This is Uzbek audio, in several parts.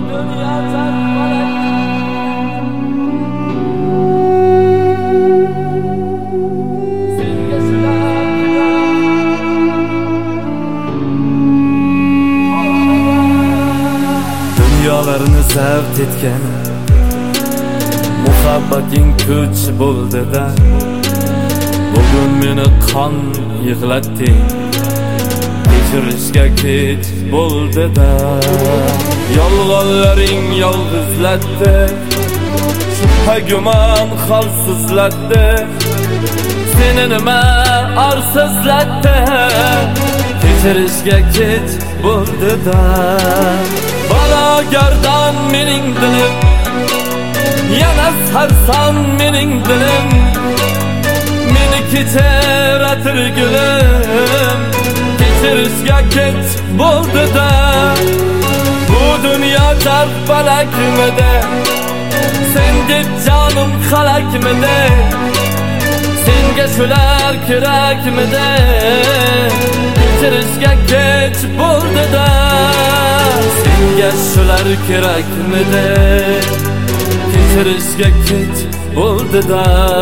Dünyalarını zabt etken muhabbating kuch bo'ldi-da, bugun meni qon yig'latdi, kechirishga kech bo'ldi-da. Yolg'onlaring yolg'izlatdi, shubha gumon holsizlatdi, seni nima arsizlatdi, kechirishga kech bo'ldi-da. Balogardan mening dilim, yana sarson mening dilim, meni kechiratir gulim, kechirishga kech bo'ldi-da. Bu dunyo darb falakmidi, sendek jonim halakmidi, senga shular kerakmidi, kechirishga kech bo'ldi-da. Senga shular kerakmidi, kechirishga kech bo'ldi-da.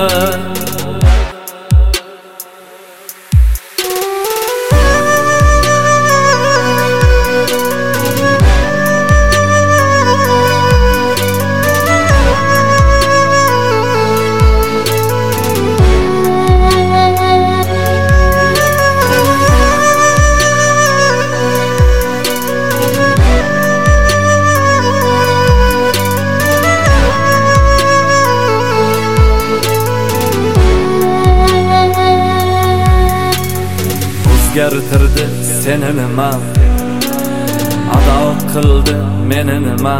O'zgartirdi seni nima, ado qildi meni nima,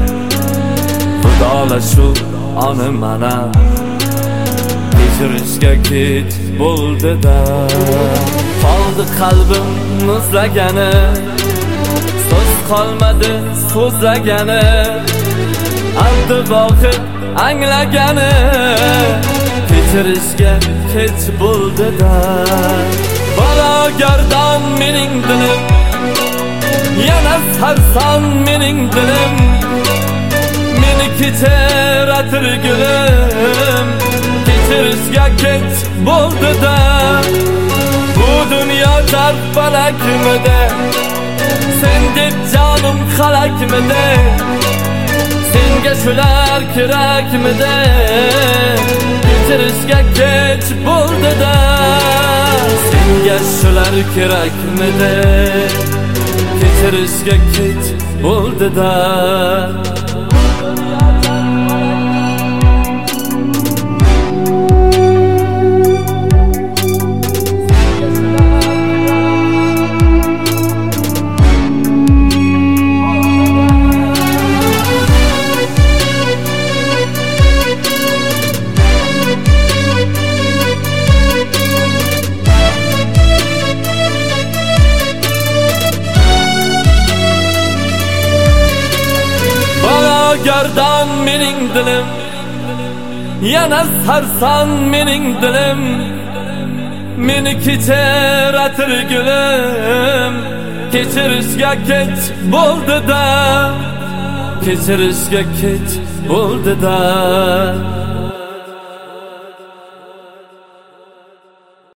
xudolashuv oni mana, kechirishga kech bo'ldi-da. Qoldi qalbim muzlagani, so'z qolmadi so'zlagani, abdi voqit anglagani, kechirishga kech bo'ldi-da. Balogardan mening dilim, yana sarson mening dilim, meni kechiratir gulim, kechirishga kech bo'ldi-da. Bu dunyo darb falakmidi, sendek jonim halakmidi, senga shular kerakmidi, kechirishga kech bo'ldi-da. Senga shular kerakmidi, kechirishga kech bo'ldi-da. Balogardan mening dilim, yana sarson mening dilim, meni kechiratir gulim, kechirishga kech bo'ldi-da, kechirishga kech bo'ldi-da.